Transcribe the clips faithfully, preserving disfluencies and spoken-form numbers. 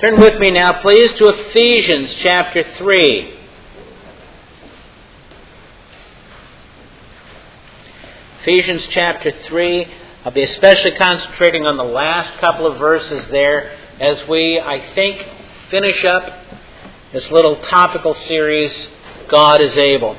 Turn with me now, please, to Ephesians chapter three. Ephesians chapter three. I'll be especially concentrating on the last couple of verses there as we, I think, finish up this little topical series, God is Able.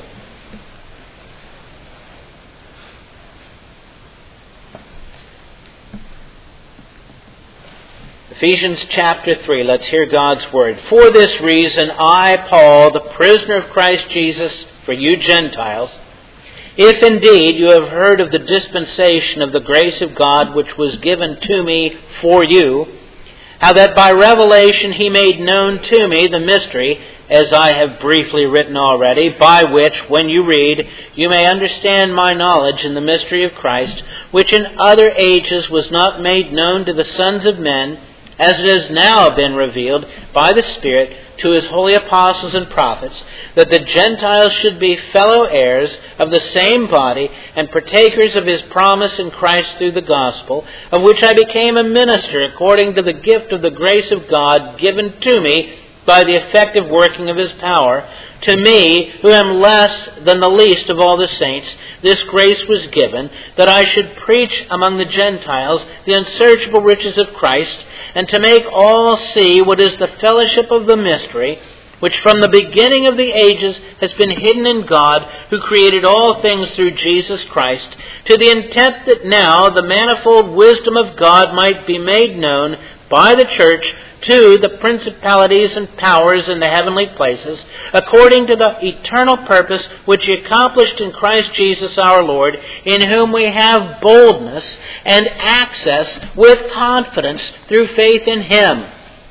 Ephesians chapter three, let's hear God's Word. For this reason, I, Paul, the prisoner of Christ Jesus, for you Gentiles, if indeed you have heard of the dispensation of the grace of God which was given to me for you, how that by revelation He made known to me the mystery, as I have briefly written already, by which, when you read, you may understand my knowledge in the mystery of Christ, which in other ages was not made known to the sons of men, as it has now been revealed by the Spirit to His holy apostles and prophets, that the Gentiles should be fellow heirs of the same body and partakers of His promise in Christ through the gospel, of which I became a minister according to the gift of the grace of God given to me by the effective working of His power. To me, who am less than the least of all the saints, this grace was given, that I should preach among the Gentiles the unsearchable riches of Christ, and to make all see what is the fellowship of the mystery, which from the beginning of the ages has been hidden in God, who created all things through Jesus Christ, to the intent that now the manifold wisdom of God might be made known by the church to the principalities and powers in the heavenly places, according to the eternal purpose which He accomplished in Christ Jesus our Lord, in whom we have boldness and access with confidence through faith in Him.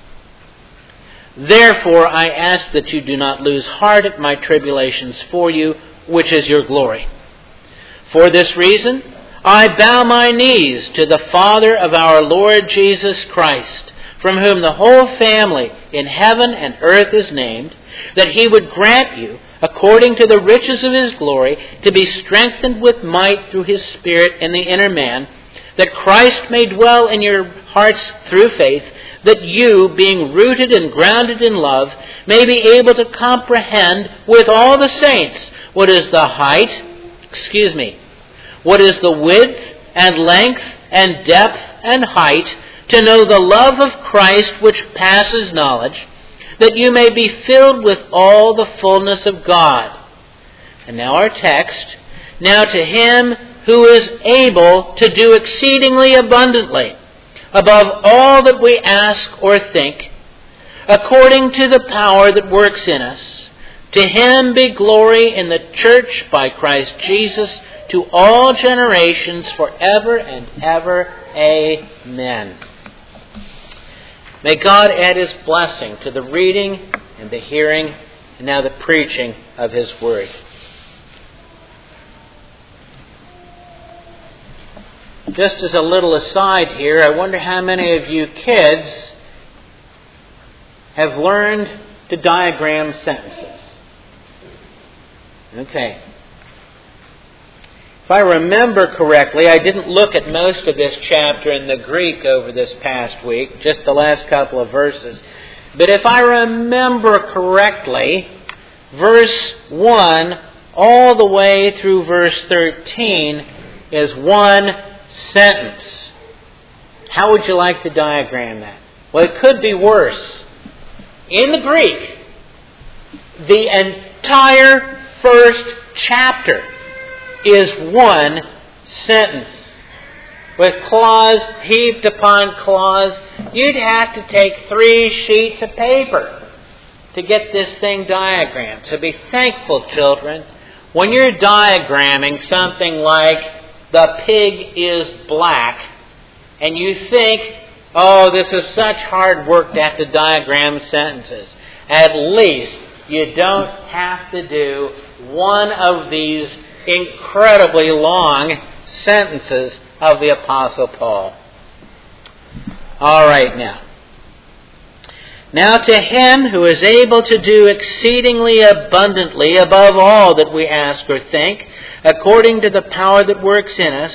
Therefore I ask that you do not lose heart at my tribulations for you, which is your glory. For this reason I bow my knees to the Father of our Lord Jesus Christ, from whom the whole family in heaven and earth is named, that He would grant you, according to the riches of His glory, to be strengthened with might through His Spirit in the inner man, that Christ may dwell in your hearts through faith, that you, being rooted and grounded in love, may be able to comprehend with all the saints what is the height, excuse me, what is the width and length and depth and height, to know the love of Christ which passes knowledge, that you may be filled with all the fullness of God. And now our text. Now to Him who is able to do exceedingly abundantly, above all that we ask or think, according to the power that works in us, to Him be glory in the church by Christ Jesus, to all generations forever and ever. Amen. May God add His blessing to the reading and the hearing and now the preaching of His Word. Just as a little aside here, I wonder how many of you kids have learned to diagram sentences. Okay. If I remember correctly, I didn't look at most of this chapter in the Greek over this past week, just the last couple of verses. But if I remember correctly, verse one all the way through verse thirteen is one sentence. How would you like to diagram that? Well, it could be worse. In the Greek, the entire first chapter is one sentence, with clause heaped upon clause. You'd have to take three sheets of paper to get this thing diagrammed. So be thankful, children, when you're diagramming something like the pig is black, and you think, oh, this is such hard work to have to diagram sentences. At least you don't have to do one of these incredibly long sentences of the Apostle Paul. All right, now. Now to Him who is able to do exceedingly abundantly above all that we ask or think, according to the power that works in us,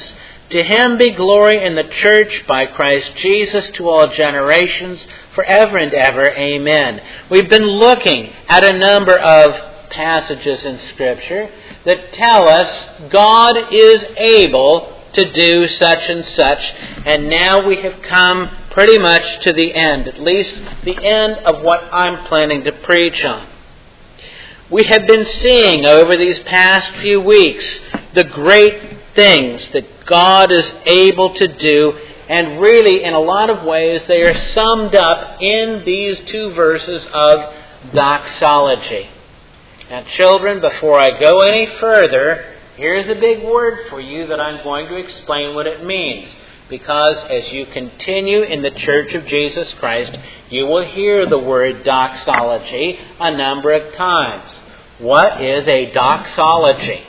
To him be glory in the church by Christ Jesus to all generations, forever and ever. Amen. We've been looking at a number of passages in Scripture that tell us God is able to do such and such, and now we have come pretty much to the end, at least the end of what I'm planning to preach on. We have been seeing over these past few weeks the great things that God is able to do, and really in a lot of ways they are summed up in these two verses of doxology. Now children, before I go any further, here's a big word for you that I'm going to explain what it means. Because as you continue in the Church of Jesus Christ, you will hear the word doxology a number of times. What is a doxology?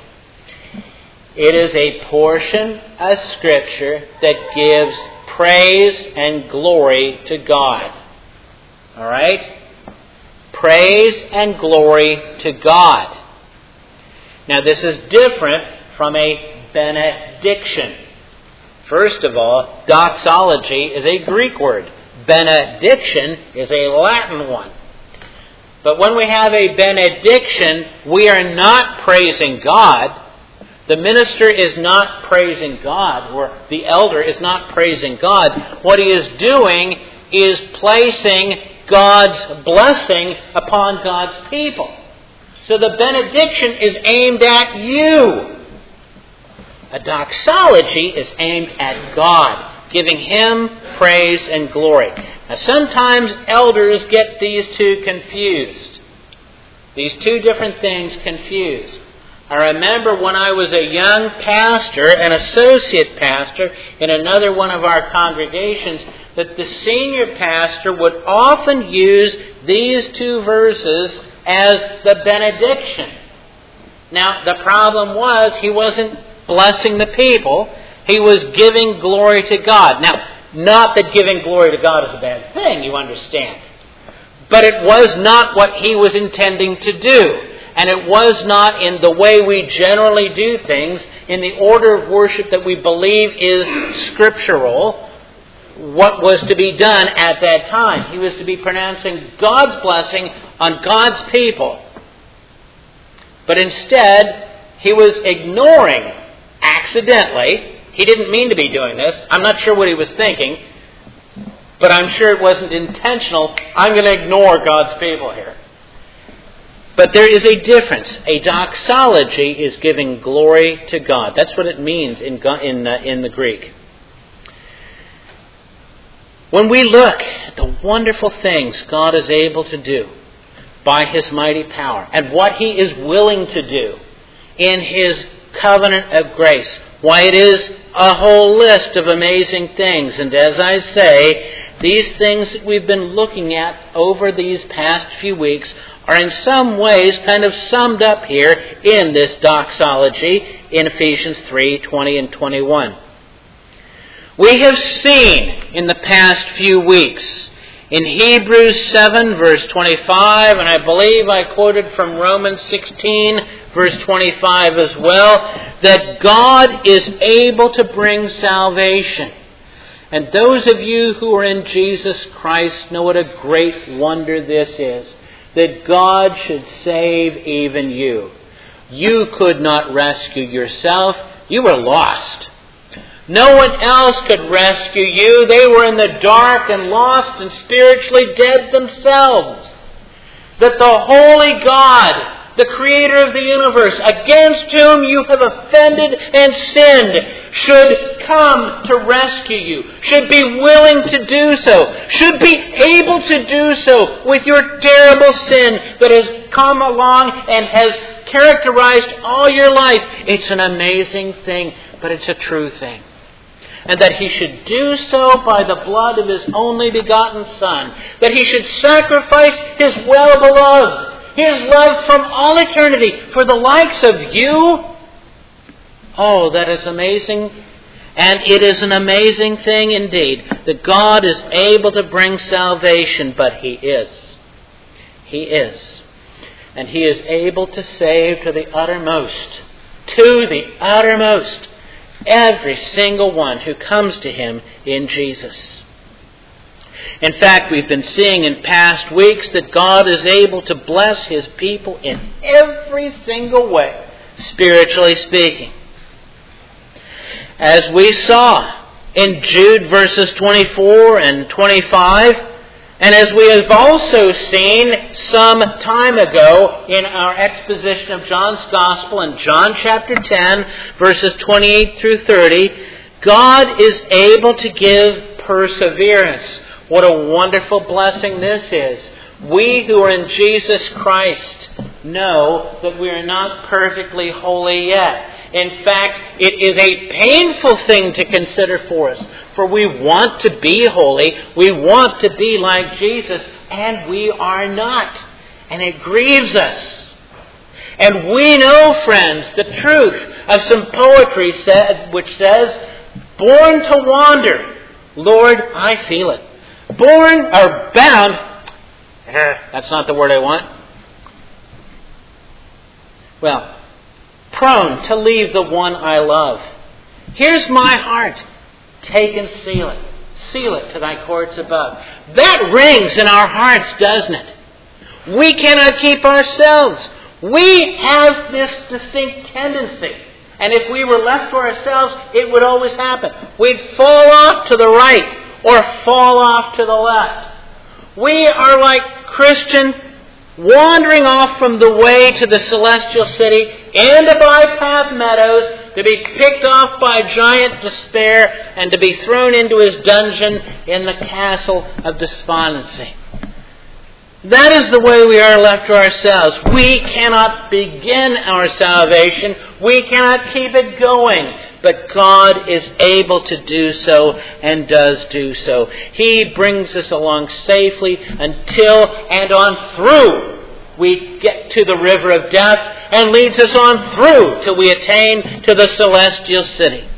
It is a portion of Scripture that gives praise and glory to God. All right? Praise and glory to God. Now this is different from a benediction. First of all, doxology is a Greek word. Benediction is a Latin one. But when we have a benediction, we are not praising God. The minister is not praising God, or the elder is not praising God. What he is doing is placing God's blessing upon God's people. So the benediction is aimed at you. A doxology is aimed at God, giving Him praise and glory. Now sometimes elders get these two confused. These two different things confused. I remember when I was a young pastor, an associate pastor in another one of our congregations, that the senior pastor would often use these two verses as the benediction. Now, the problem was he wasn't blessing the people. He was giving glory to God. Now, not that giving glory to God is a bad thing, you understand. But it was not what he was intending to do. And it was not in the way we generally do things, in the order of worship that we believe is scriptural, what was to be done at that time. He was to be pronouncing God's blessing on God's people. But instead, he was ignoring, accidentally, he didn't mean to be doing this, I'm not sure what he was thinking, but I'm sure it wasn't intentional, I'm going to ignore God's people here. But there is a difference. A doxology is giving glory to God. That's what it means in in, uh, in the Greek. When we look at the wonderful things God is able to do by His mighty power, and what He is willing to do in His covenant of grace, why, it is a whole list of amazing things. And as I say, these things that we've been looking at over these past few weeks are in some ways kind of summed up here in this doxology in Ephesians three, twenty and twenty-one. We have seen in the past few weeks in Hebrews seven, verse twenty-five, and I believe I quoted from Romans sixteen, verse twenty-five as well, that God is able to bring salvation. And those of you who are in Jesus Christ know what a great wonder this is, that God should save even you. You could not rescue yourself. You were lost. No one else could rescue you. They were in the dark and lost and spiritually dead themselves. That the holy God, the Creator of the universe, against whom you have offended and sinned, should come to rescue you, should be willing to do so, should be able to do so with your terrible sin that has come along and has characterized all your life. It's an amazing thing, but it's a true thing. And that He should do so by the blood of His only begotten Son, that He should sacrifice His well-beloved, His love from all eternity for the likes of you. Oh, that is amazing. And it is an amazing thing indeed that God is able to bring salvation, but He is. He is. And He is able to save to the uttermost. To the uttermost. Every single one who comes to Him in Jesus. In fact, we've been seeing in past weeks that God is able to bless His people in every single way, spiritually speaking. As we saw in Jude verses twenty-four and twenty-five, and as we have also seen some time ago in our exposition of John's Gospel in John chapter ten, verses twenty-eight through thirty, God is able to give perseverance. What a wonderful blessing this is. We who are in Jesus Christ know that we are not perfectly holy yet. In fact, it is a painful thing to consider for us. For we want to be holy, we want to be like Jesus, and we are not. And it grieves us. And we know, friends, the truth of some poetry said, which says, "Born to wander, Lord, I feel it. Born or bound," that's not the word I want. Well, prone to leave the one I love. Here's my heart. Take and seal it. Seal it to thy courts above. That rings in our hearts, doesn't it? We cannot keep ourselves. We have this distinct tendency. And if we were left to ourselves, it would always happen. We'd fall off to the right or fall off to the left. We are like Christian wandering off from the way to the celestial city into bypath meadows to be picked off by giant despair and to be thrown into his dungeon in the castle of despondency. That is the way we are left to ourselves. We cannot begin our salvation. We cannot keep it going. But God is able to do so and does do so. He brings us along safely until and on through we get to the river of death and leads us on through till we attain to the celestial city.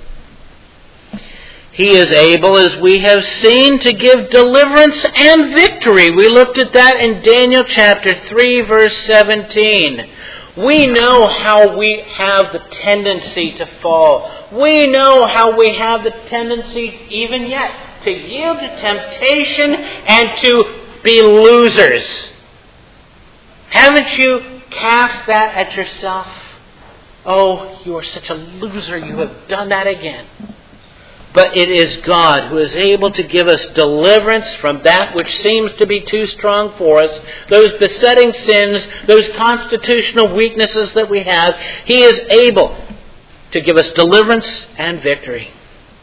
He is able, as we have seen, to give deliverance and victory. We looked at that in Daniel chapter three, verse seventeen. We know how we have the tendency to fall. We know how we have the tendency, even yet, to yield to temptation and to be losers. Haven't you cast that at yourself? Oh, you are such a loser. You have done that again. But it is God who is able to give us deliverance from that which seems to be too strong for us, those besetting sins, those constitutional weaknesses that we have. He is able to give us deliverance and victory.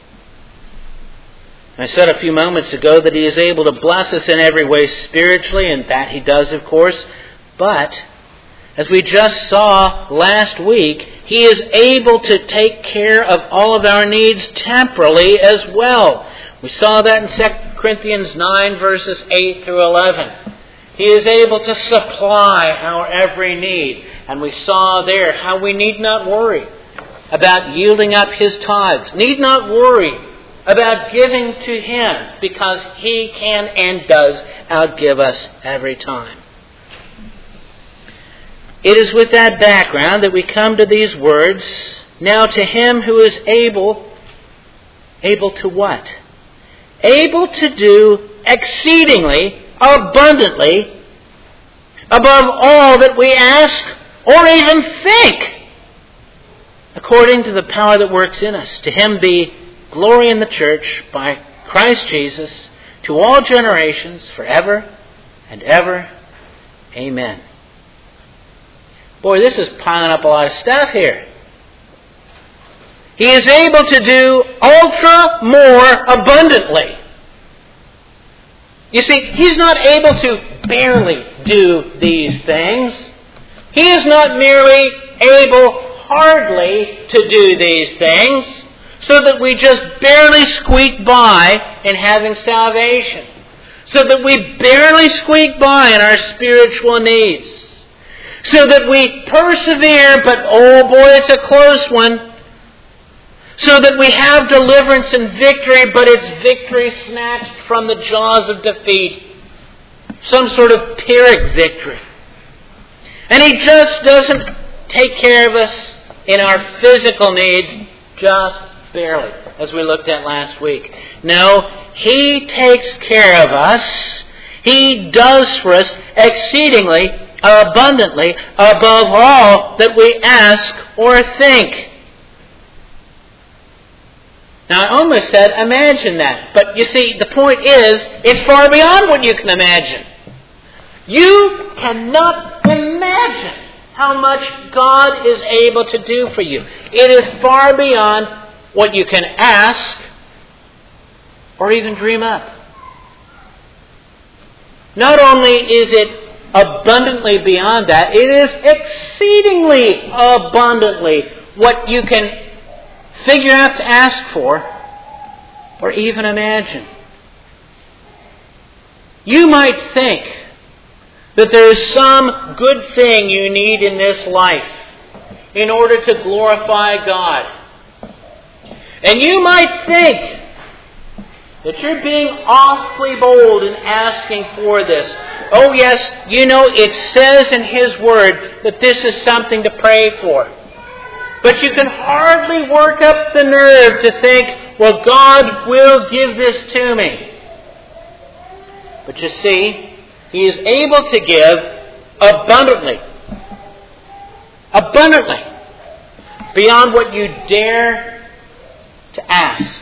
I said a few moments ago that He is able to bless us in every way spiritually, and that He does, of course. But, as we just saw last week, He is able to take care of all of our needs temporally as well. We saw that in Second Corinthians nine, verses eight through eleven. He is able to supply our every need. And we saw there how we need not worry about yielding up His tithes. Need not worry about giving to Him, because He can and does outgive us every time. It is with that background that we come to these words, "Now to Him who is able," able to what? Able to do exceedingly, abundantly, above all that we ask or even think, according to the power that works in us. To Him be glory in the church by Christ Jesus to all generations, forever and ever. Amen. Boy, this is piling up a lot of stuff here. He is able to do ultra more abundantly. You see, He's not able to barely do these things. He is not merely able hardly to do these things so that we just barely squeak by in having salvation. So that we barely squeak by in our spiritual needs. So that we persevere, but oh boy, it's a close one. So that we have deliverance and victory, but it's victory snatched from the jaws of defeat. Some sort of Pyrrhic victory. And He just doesn't take care of us in our physical needs just barely, as we looked at last week. No, He takes care of us. He does for us exceedingly, abundantly, above all that we ask or think. Now, I almost said, imagine that. But you see, the point is, it's far beyond what you can imagine. You cannot imagine how much God is able to do for you. It is far beyond what you can ask or even dream up. Not only is it abundantly beyond that, it is exceedingly abundantly what you can figure out to ask for or even imagine. You might think that there is some good thing you need in this life in order to glorify God. And you might think that you're being awfully bold in asking for this. Oh yes, you know it says in His Word that this is something to pray for. But you can hardly work up the nerve to think, well, God will give this to me. But you see, He is able to give abundantly. Abundantly. Beyond what you dare to ask.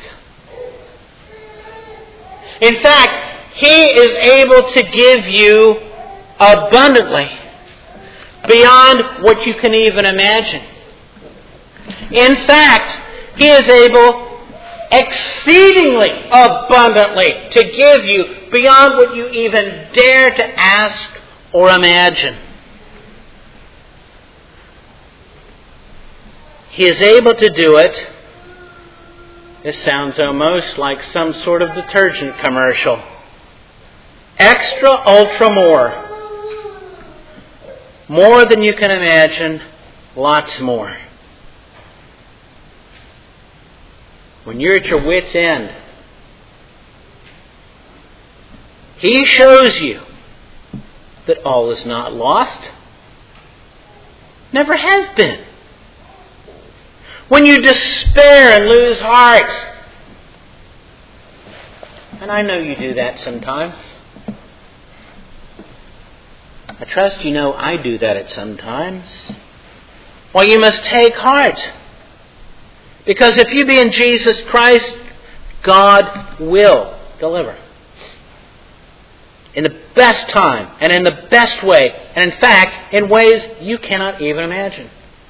In fact, He is able to give you abundantly beyond what you can even imagine. In fact, He is able exceedingly abundantly to give you beyond what you even dare to ask or imagine. He is able to do it. This sounds almost like some sort of detergent commercial. Extra, ultra, more. More than you can imagine, lots more. When you're at your wit's end, He shows you that all is not lost. Never has been. When you despair and lose heart, and I know you do that sometimes. I trust you know I do that at some times. Well, you must take heart. Because if you be in Jesus Christ, God will deliver. In the best time and in the best way. And in fact, in ways you cannot even imagine.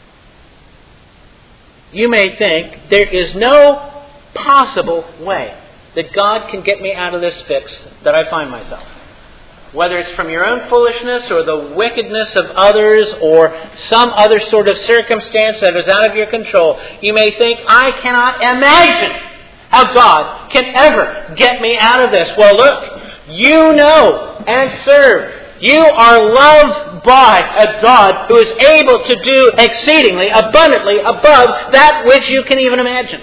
You may think there is no possible way that God can get me out of this fix that I find myself. Whether it's from your own foolishness or the wickedness of others or some other sort of circumstance that is out of your control, you may think, I cannot imagine how God can ever get me out of this. Well, look, you know and serve. You are loved by a God who is able to do exceedingly, abundantly above that which you can even imagine.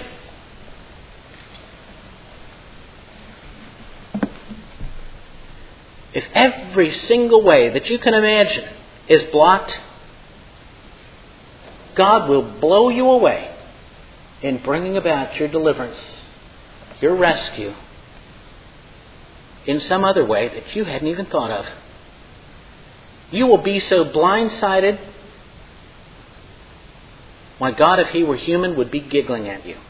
If every single way that you can imagine is blocked, God will blow you away in bringing about your deliverance, your rescue, in some other way that you hadn't even thought of. You will be so blindsided, why God, if He were human, would be giggling at you.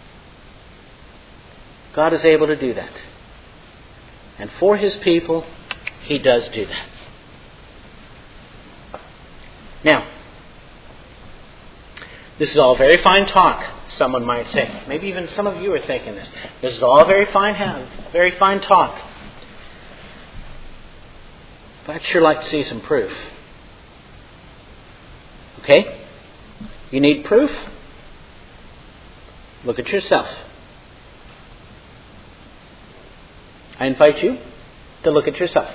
God is able to do that. And for His people, He does do that. Now, this is all very fine talk, someone might say. Maybe even some of you are thinking this. This is all very fine, very fine talk. But I'd sure like to see some proof. Okay? You need proof? Look at yourself. I invite you to look at yourself.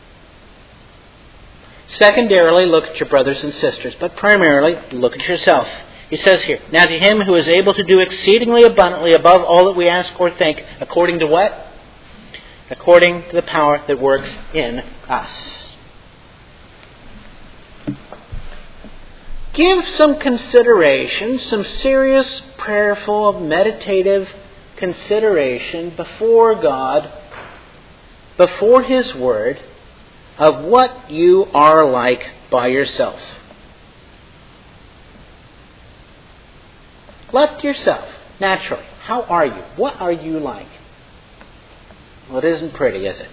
Secondarily, look at your brothers and sisters. But primarily, look at yourself. He says here, now to Him who is able to do exceedingly abundantly above all that we ask or think, according to what? According to the power that works in us. Give some consideration, some serious prayerful, meditative consideration before God, before His Word, of what you are like by yourself. Left to yourself, naturally. How are you? What are you like? Well, it isn't pretty, is it?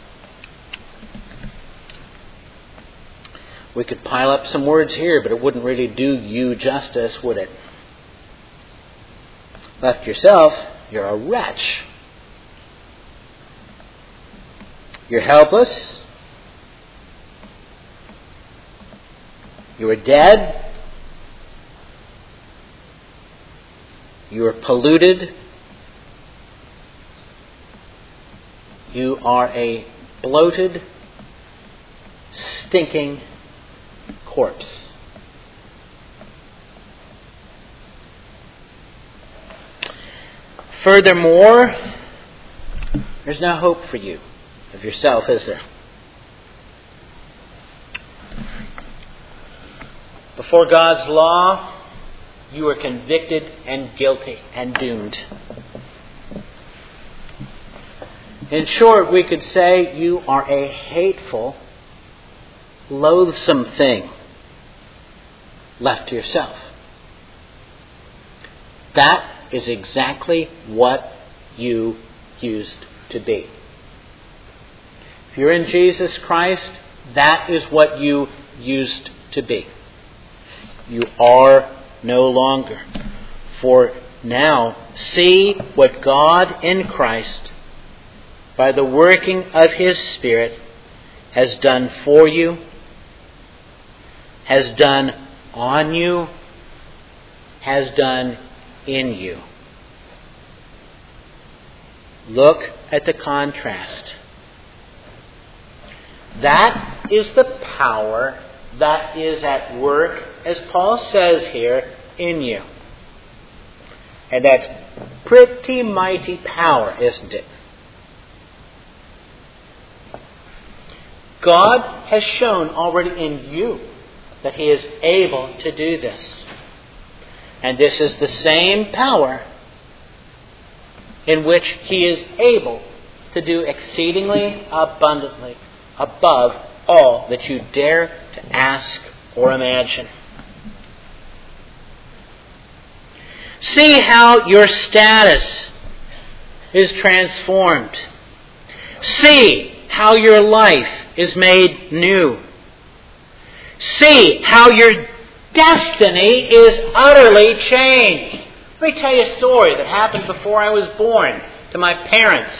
We could pile up some words here, but it wouldn't really do you justice, would it? Left yourself, you're a wretch. You're helpless. You are dead. You are polluted. You are a bloated, stinking corpse. Furthermore, there's no hope for you of yourself, is there? Before God's law, you are convicted and guilty and doomed. In short, we could say you are a hateful, loathsome thing left to yourself. That is exactly what you used to be. If you're in Jesus Christ, that is what you used to be. You are no longer. For now, see what God in Christ, by the working of His Spirit, has done for you, has done on you, has done in you. Look at the contrast. That is the power that is at work, as Paul says here, in you. And that's pretty mighty power, isn't it? God has shown already in you that He is able to do this. And this is the same power in which He is able to do exceedingly abundantly above all that you dare to ask or imagine. See how your status is transformed. See how your life is made new. See how your destiny is utterly changed. Let me tell you a story that happened before I was born to my parents.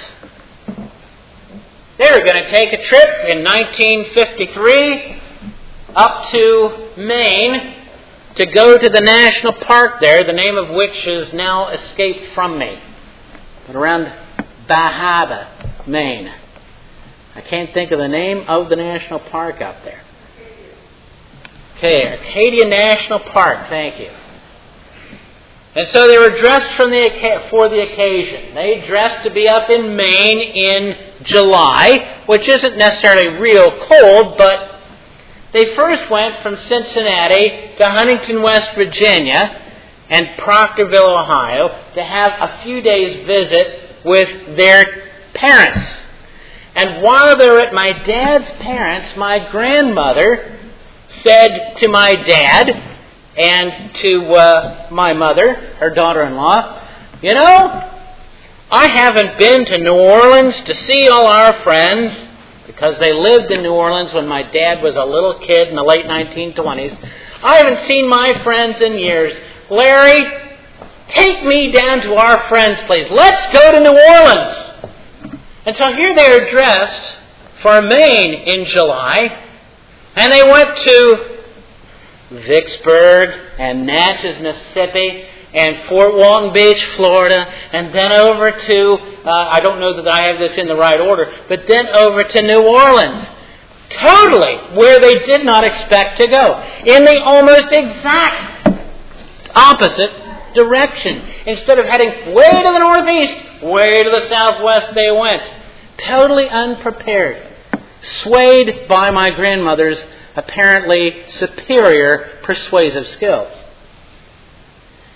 They were going to take a trip in nineteen fifty-three up to Maine to go to the national park there, the name of which has now escaped from me. But around Bahaba, Maine. I can't think of the name of the national park up there. Okay, Acadia National Park, thank you. And so they were dressed from the, for the occasion. They dressed to be up in Maine in July, which isn't necessarily real cold, but they first went from Cincinnati to Huntington, West Virginia, and Proctorville, Ohio, to have a few days visit with their parents. And while they were at my dad's parents', my grandmother said to my dad and to uh, my mother, her daughter-in-law, you know, I haven't been to New Orleans to see all our friends, because they lived in New Orleans when my dad was a little kid in the late nineteen twenties. I haven't seen my friends in years. Larry, take me down to our friends' place. Let's go to New Orleans. And so here they are dressed for Maine in July, and they went to Vicksburg and Natchez, Mississippi, and Fort Walton Beach, Florida, and then over to, uh, I don't know that I have this in the right order, but then over to New Orleans. Totally where they did not expect to go. In the almost exact opposite direction. Instead of heading way to the northeast, way to the southwest they went. Totally unprepared. Swayed by my grandmother's apparently superior persuasive skills.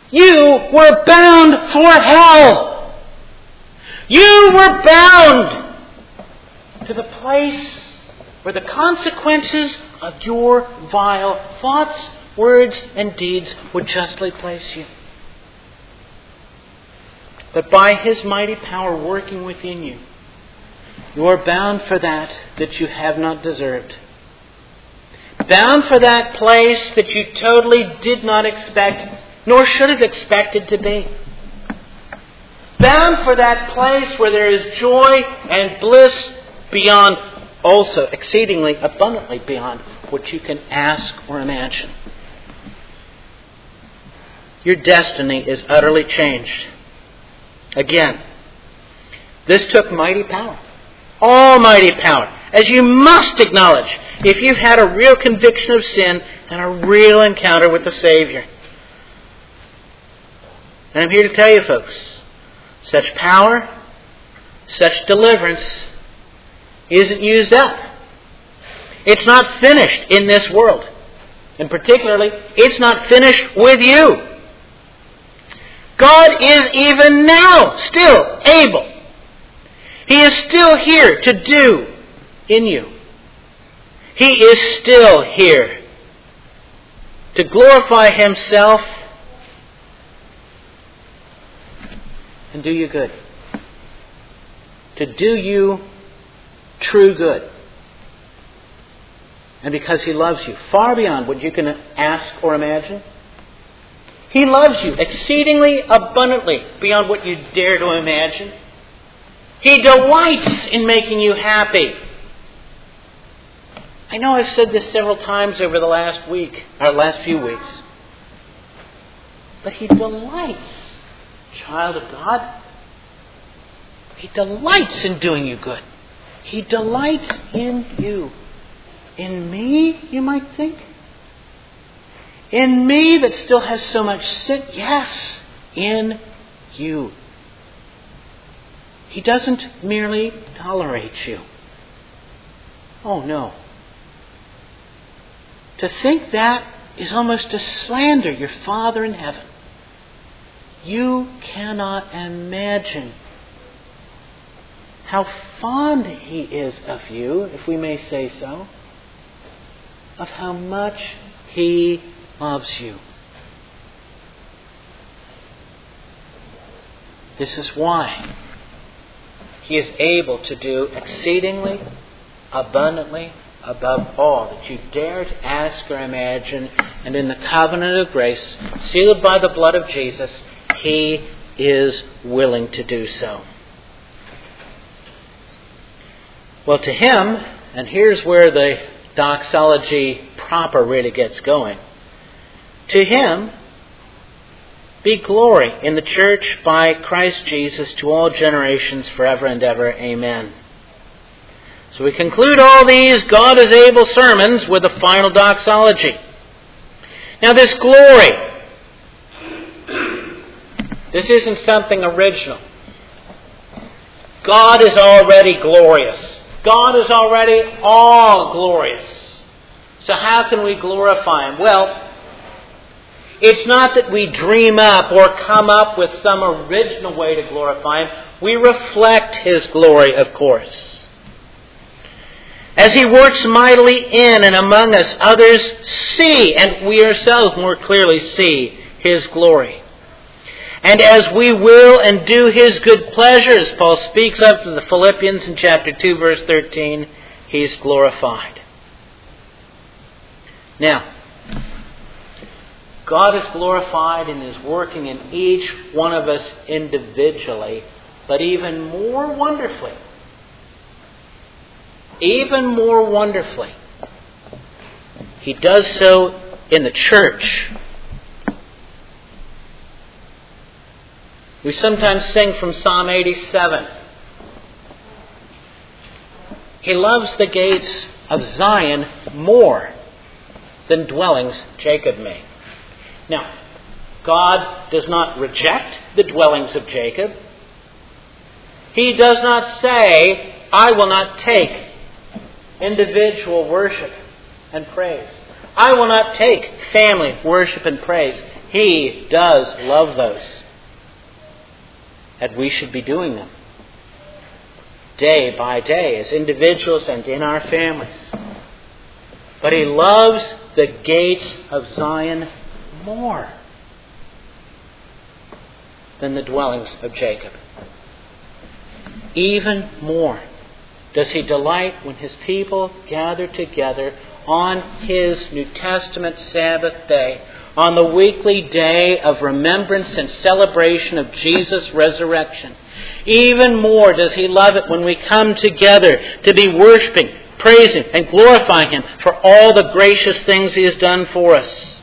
You were bound for hell. You were bound to the place where the consequences of your vile thoughts, words, and deeds would justly place you. But by His mighty power working within you, you are bound for that that you have not deserved. Bound for that place that you totally did not expect, nor should have expected to be. Bound for that place where there is joy and bliss beyond, also exceedingly abundantly beyond what you can ask or imagine. Your destiny is utterly changed. Again, this took mighty power. Almighty power. As you must acknowledge if you've had a real conviction of sin and a real encounter with the Savior. And I'm here to tell you, folks, such power, such deliverance isn't used up. It's not finished in this world. And particularly, it's not finished with you. God is even now still able. He is still here to do in you. He is still here to glorify Himself and do you good. To do you true good. And because He loves you far beyond what you can ask or imagine, He loves you exceedingly abundantly beyond what you dare to imagine. He delights in making you happy. I know I've said this several times over the last week, or last few weeks. But He delights, child of God. He delights in doing you good. He delights in you. In me, you might think? In me that still has so much sin? Yes, in you. He doesn't merely tolerate you. Oh, no. To think that is almost to slander your Father in heaven. You cannot imagine how fond He is of you, if we may say so, of how much He loves you. This is why He is able to do exceedingly, abundantly, above all that you dare to ask or imagine. And in the covenant of grace, sealed by the blood of Jesus, He is willing to do so. Well, to Him, and here's where the doxology proper really gets going. To Him be glory in the church by Christ Jesus to all generations forever and ever. Amen. So we conclude all these God is able sermons with a final doxology. Now this glory, this isn't something original. God is already glorious. God is already all glorious. So how can we glorify Him? Well, it's not that we dream up or come up with some original way to glorify Him. We reflect His glory, of course. As He works mightily in and among us, others see, and we ourselves more clearly see, His glory. And as we will and do His good pleasure, as Paul speaks of to the Philippians in chapter two, verse thirteen, He's glorified. Now, God is glorified and is working in each one of us individually, but even more wonderfully, even more wonderfully, He does so in the church. We sometimes sing from Psalm eighty-seven. He loves the gates of Zion more than dwellings Jacob made. Now, God does not reject the dwellings of Jacob. He does not say, I will not take individual worship and praise. I will not take family worship and praise. He does love those. And we should be doing them day by day as individuals and in our families. But He loves the gates of Zion more than the dwellings of Jacob. Even more does He delight when His people gather together on His New Testament Sabbath day, on the weekly day of remembrance and celebration of Jesus' resurrection. Even more does He love it when we come together to be worshiping, praising, and glorifying Him for all the gracious things He has done for us.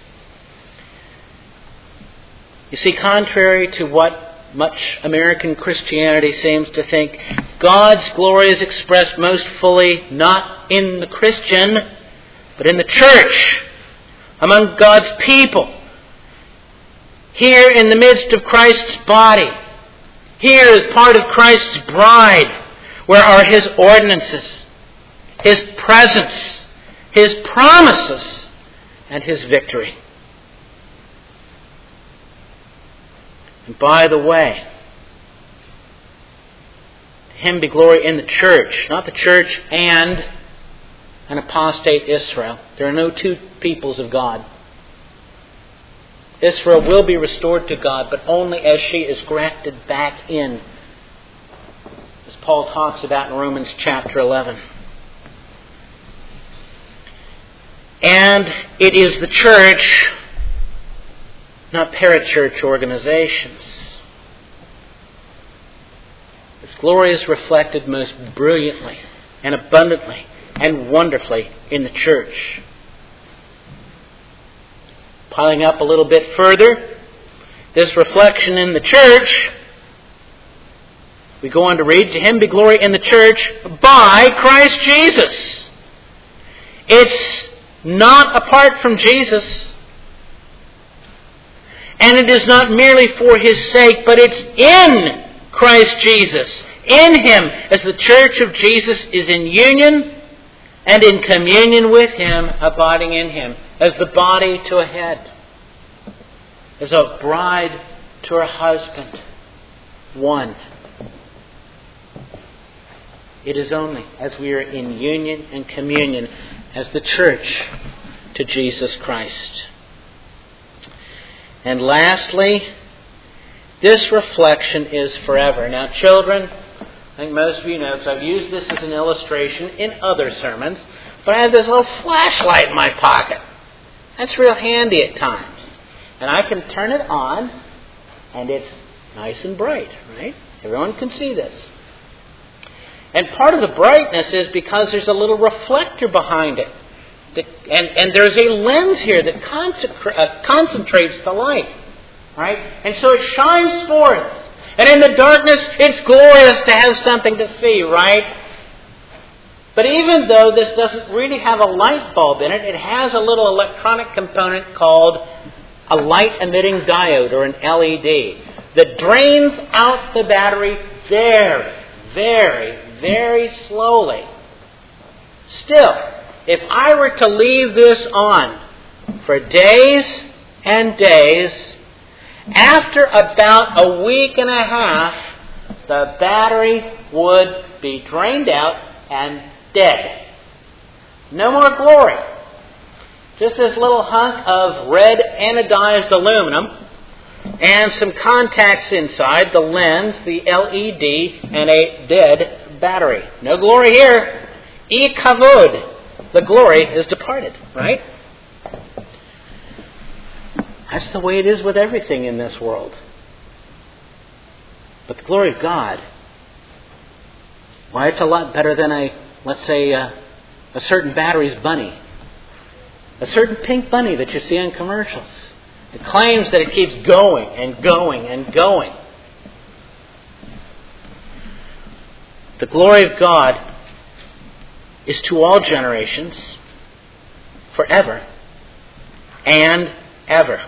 You see, contrary to what much American Christianity seems to think, God's glory is expressed most fully not in the Christian, but in the church, among God's people, here in the midst of Christ's body, here as part of Christ's bride, where are His ordinances, His presence, His promises, and His victory. And by the way, to Him be glory in the church, not the church and an apostate Israel. There are no two peoples of God. Israel will be restored to God, but only as she is grafted back in, as Paul talks about in Romans chapter eleven. And it is the church, not parachurch organizations. Its glory is reflected most brilliantly and abundantly and wonderfully in the church. Piling up a little bit further, this reflection in the church, we go on to read, to Him be glory in the church by Christ Jesus. It's not apart from Jesus. And it is not merely for His sake, but it's in Christ Jesus. In Him, as the church of Jesus is in union and in communion with Him, abiding in Him, as the body to a head, as a bride to her husband, one. It is only as we are in union and communion as the church to Jesus Christ. And lastly, this reflection is forever. Now, children, I think most of you know, because I've used this as an illustration in other sermons, but I have this little flashlight in my pocket. That's real handy at times. And I can turn it on, and it's nice and bright, right? Everyone can see this. And part of the brightness is because there's a little reflector behind it. And, and there's a lens here that consecra- uh, concentrates the light. Right? And so it shines forth. And in the darkness, it's glorious to have something to see, right? But even though this doesn't really have a light bulb in it, it has a little electronic component called a light-emitting diode, or an L E D, that drains out the battery very, very, very slowly. Still, if I were to leave this on for days and days, after about a week and a half, the battery would be drained out and dead. No more glory. Just this little hunk of red anodized aluminum and some contacts inside, the lens, the L E D, and a dead battery. No glory here. E kavod. The glory is departed, right? That's the way it is with everything in this world. But the glory of God, why, it's a lot better than a, let's say, a, a certain battery's bunny. A certain pink bunny that you see in commercials. It claims that it keeps going and going and going. The glory of God is to all generations, forever and ever.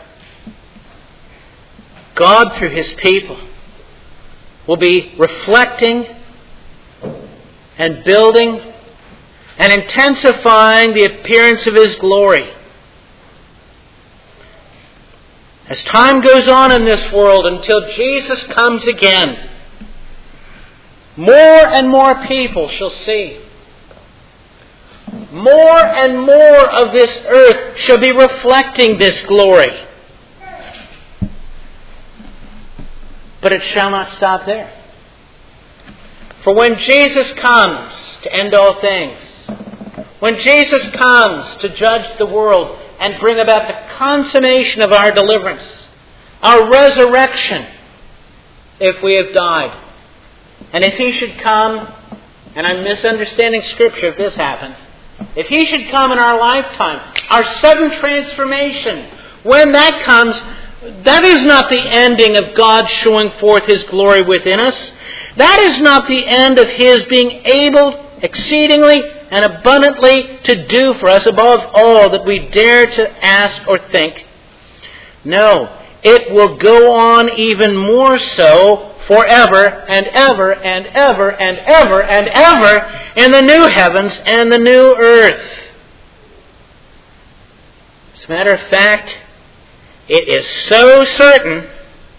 God, through His people, will be reflecting and building and intensifying the appearance of His glory. As time goes on in this world until Jesus comes again, more and more people shall see. More and more of this earth shall be reflecting this glory. But it shall not stop there. For when Jesus comes to end all things, when Jesus comes to judge the world and bring about the consummation of our deliverance, our resurrection, if we have died, and if He should come, and I'm misunderstanding Scripture if this happens, if He should come in our lifetime, our sudden transformation, when that comes, that is not the ending of God showing forth His glory within us. That is not the end of His being able exceedingly and abundantly to do for us above all that we dare to ask or think. No, it will go on even more so forever and ever and ever and ever and ever in the new heavens and the new earth. As a matter of fact, it is so certain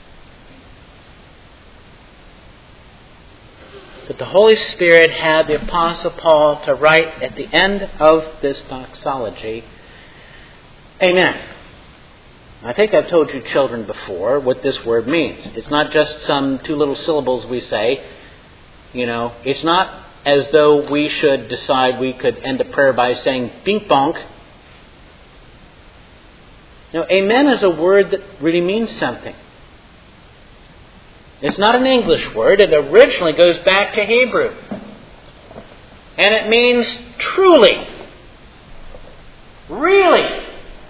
that the Holy Spirit had the Apostle Paul to write at the end of this doxology, Amen. I think I've told you children before what this word means. It's not just some two little syllables we say. You know, it's not as though we should decide we could end a prayer by saying bing bonk. No, amen is a word that really means something. It's not an English word. It originally goes back to Hebrew. And it means truly, really,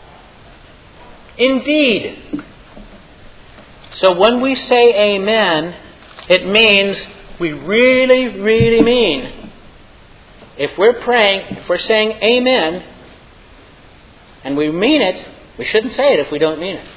indeed. So when we say amen, it means we really, really mean. If we're praying, if we're saying amen, and we mean it, we shouldn't say it if we don't mean it.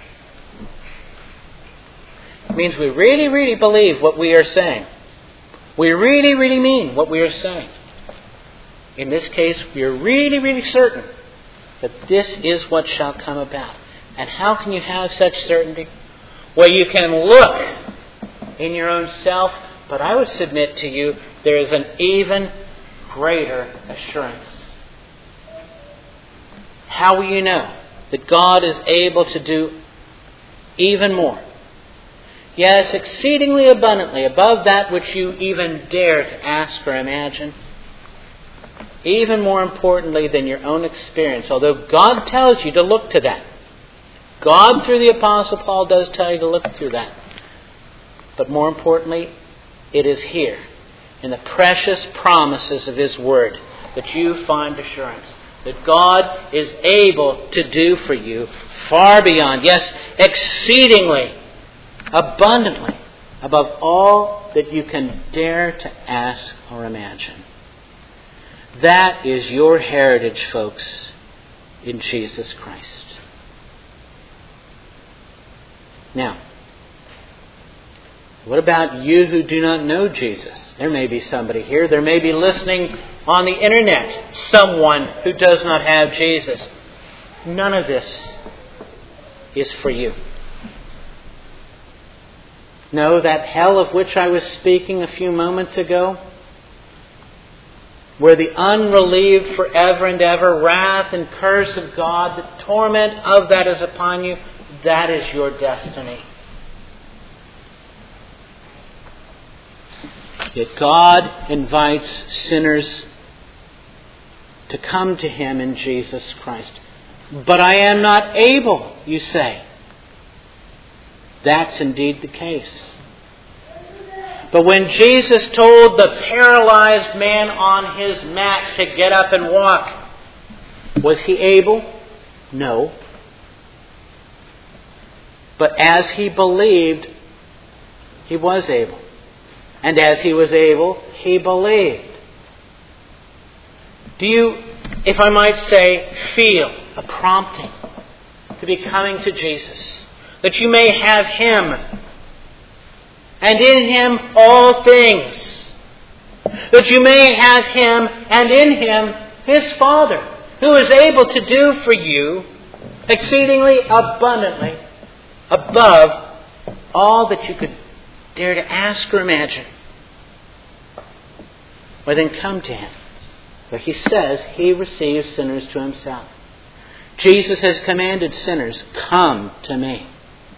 It means we really, really believe what we are saying. We really, really mean what we are saying. In this case, we are really, really certain that this is what shall come about. And how can you have such certainty? Well, you can look in your own self, but I would submit to you there is an even greater assurance. How will you know that God is able to do even more? Yes, exceedingly abundantly, above that which you even dare to ask or imagine. Even more importantly than your own experience, although God tells you to look to that. God, through the Apostle Paul, does tell you to look through that. But more importantly, it is here, in the precious promises of His Word, that you find assurance. That God is able to do for you far beyond, yes, exceedingly, abundantly, above all that you can dare to ask or imagine. That is your heritage, folks, in Jesus Christ. Now, what about you who do not know Jesus? There may be somebody here. There may be listening on the internet someone who does not have Jesus. None of this is for you. No, that hell of which I was speaking a few moments ago, where the unrelieved forever and ever wrath and curse of God, the torment of that is upon you, that is your destiny. Yet God invites sinners to come to Him in Jesus Christ. But I am not able, you say. That's indeed the case. But when Jesus told the paralyzed man on his mat to get up and walk, was he able? No. But as he believed, he was able. And as he was able, he believed. Do you, if I might say, feel a prompting to be coming to Jesus? That you may have Him, and in Him all things. That you may have Him, and in Him His Father, who is able to do for you exceedingly abundantly above all that you could dare to ask or imagine, well, then come to Him. For He says He receives sinners to Himself. Jesus has commanded sinners, come to me.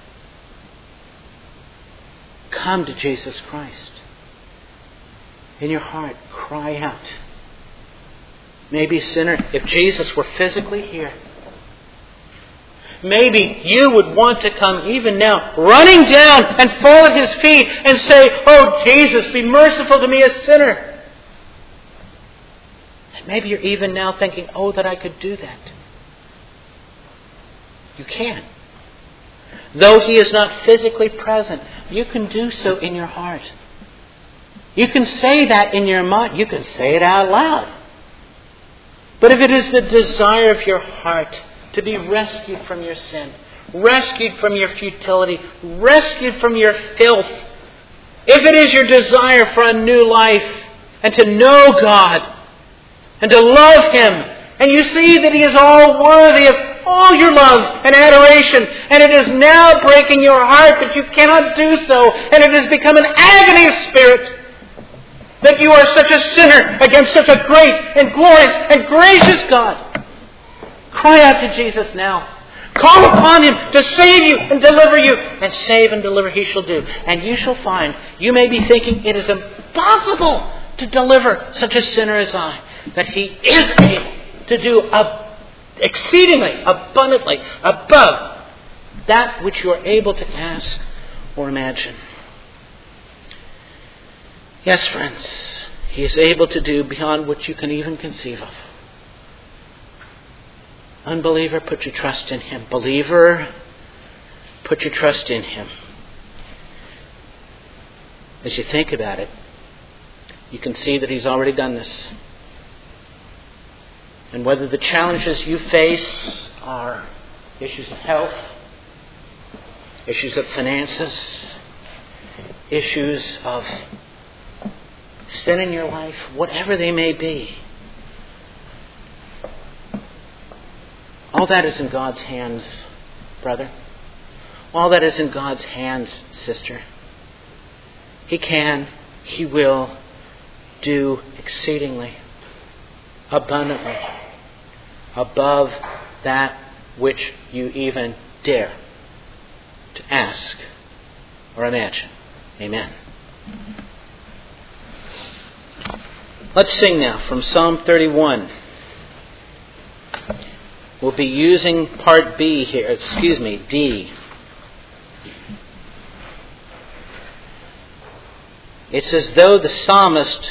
Come to Jesus Christ. In your heart, cry out. Maybe, sinner, if Jesus were physically here, maybe you would want to come even now, running down and fall at His feet and say, oh, Jesus, be merciful to me, a sinner. And maybe you're even now thinking, oh, that I could do that. You can. Though He is not physically present, you can do so in your heart. You can say that in your mind. You can say it out loud. But if it is the desire of your heart to be rescued from your sin, rescued from your futility, rescued from your filth, if it is your desire for a new life and to know God and to love Him, and you see that He is all worthy of all your love and adoration, and it is now breaking your heart that you cannot do so, and it has become an agony of spirit, that you are such a sinner against such a great and glorious and gracious God. Cry out to Jesus now. Call upon Him to save you and deliver you. And save and deliver He shall do. And you shall find, you may be thinking it is impossible to deliver such a sinner as I, that He is able to do ab- exceedingly, abundantly, above that which you are able to ask or imagine. Yes, friends, He is able to do beyond what you can even conceive of. Unbeliever, put your trust in Him. Believer, put your trust in Him. As you think about it, you can see that He's already done this. And whether the challenges you face are issues of health, issues of finances, issues of sin in your life, whatever they may be, all that is in God's hands, brother. All that is in God's hands, sister. He can, He will do exceedingly, abundantly, above that which you even dare to ask or imagine. Amen. Let's sing now from Psalm thirty-one. We'll be using part B here, excuse me, D. It's as though the psalmist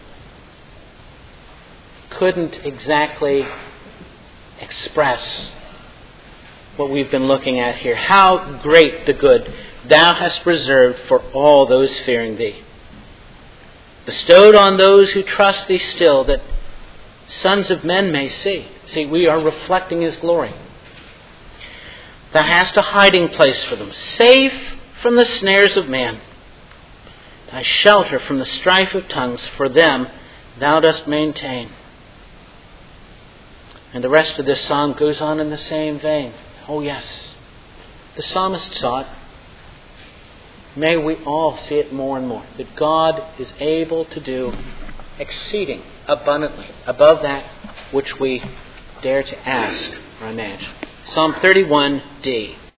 couldn't exactly express what we've been looking at here. How great the good Thou hast reserved for all those fearing Thee, bestowed on those who trust Thee still, that sons of men may see. See, we are reflecting His glory. Thou hast a hiding place for them, safe from the snares of man. Thy shelter from the strife of tongues, for them Thou dost maintain. And the rest of this psalm goes on in the same vein. Oh yes, the psalmist saw it. May we all see it more and more, that God is able to do exceeding abundantly above that which we dare to ask or imagine. Psalm thirty-one D.